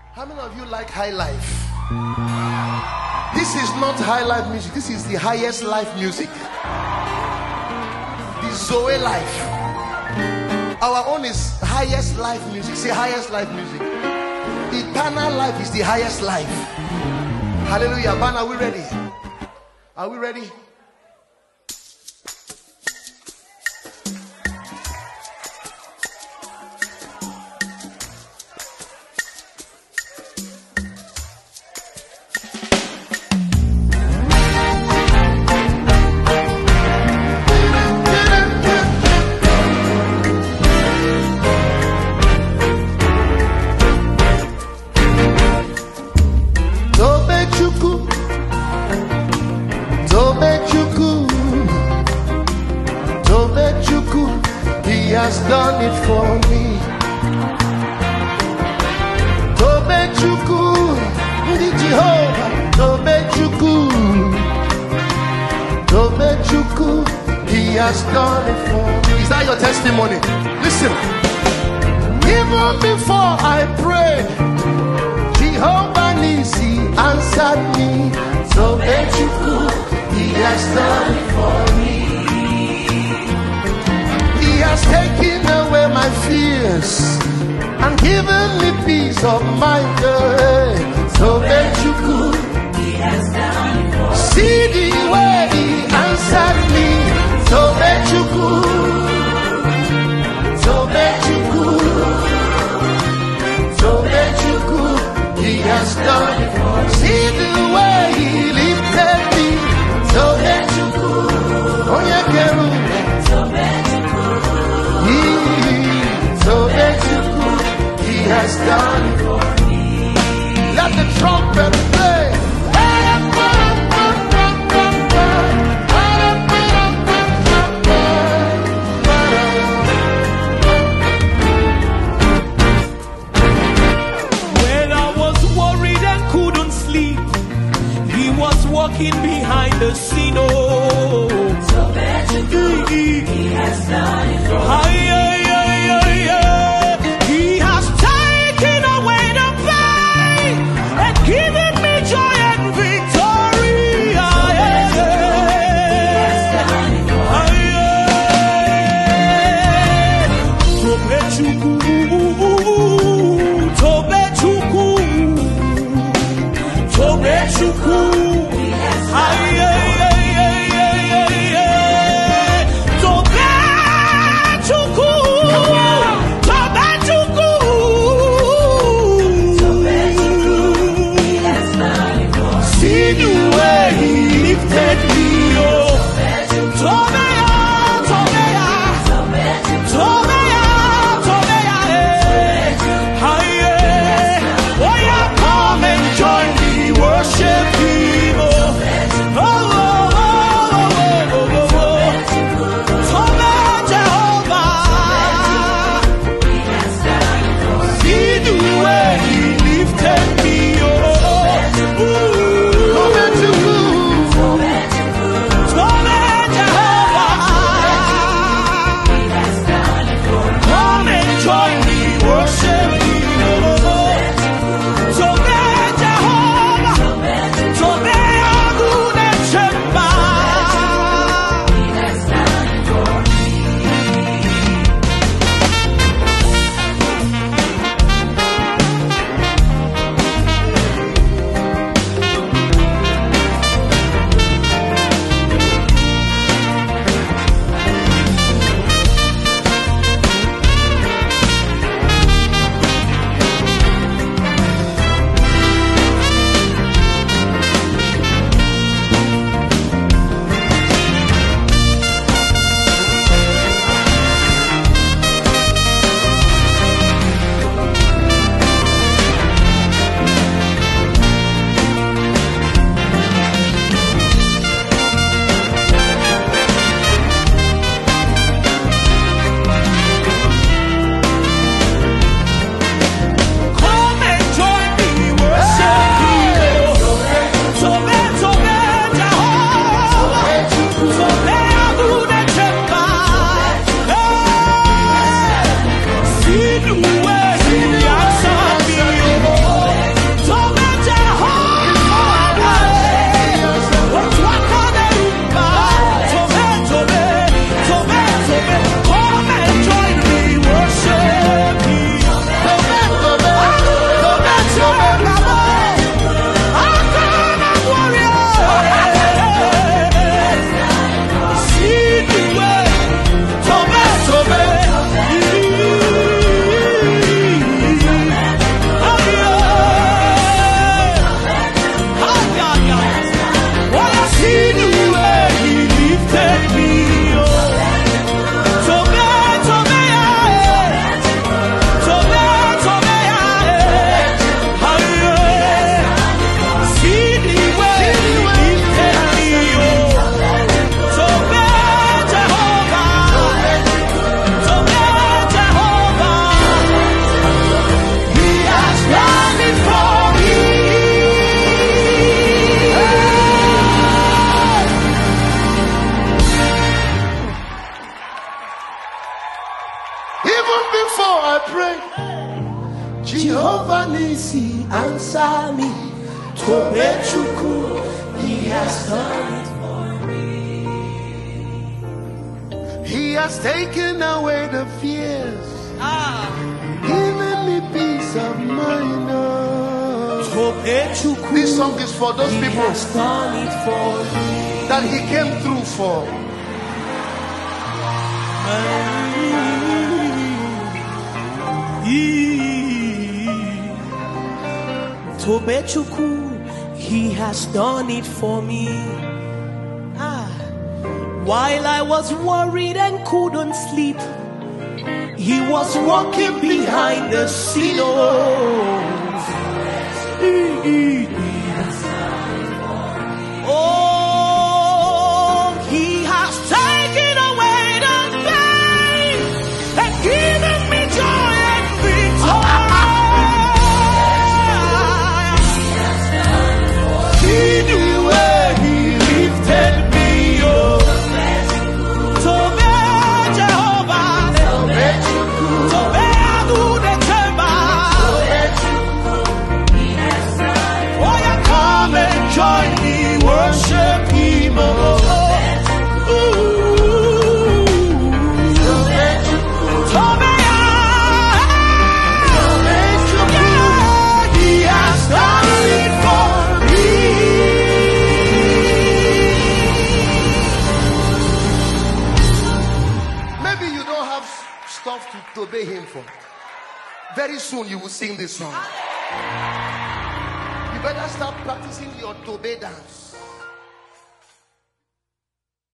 How many of you like high life? This is not high life music. This is the highest life music. The Zoe life. Our own is highest life music. Say highest life music. Eternal life is the highest life. Hallelujah. Man, are we ready? Are we ready? He has done it for me. Tobechuku, the Jehovah. Tobechuku, He has done it for me. Is that your testimony? Listen. Even before I prayed, Jehovah Nisi answered me. Tobechuku, He has done it for me. He has taken away my fears and given me peace of mind. Tobechuku, He has done it for me. See the way He answered me. Tobechuku, He has done it for me. See the way He lifted me. Tobechuku, Onyekeru. He has done it for me. Let the trumpet play. When I was worried and couldn't sleep, He was walking behind the scene. Oh, He has done it for me. Jehovah Nisi, answer me. Tobechuku, he has done it for me. He has taken away the fears, giving me peace of mind. This song is for those people that he came through for. Tobechuku, he has done it for me. While I was worried and couldn't sleep, he was walking behind the scene. Oh, he has taken away the pain and given me joy and victory. See the way he lifted me up. Tobe Jehovah, Tobe Adu de Tema. Oh, yeah, come and join me, worship him. Tobe, he has done it for me. Maybe you don't have stuff to obey him for. Very soon you will sing this song. You better start practicing your Tobe dance.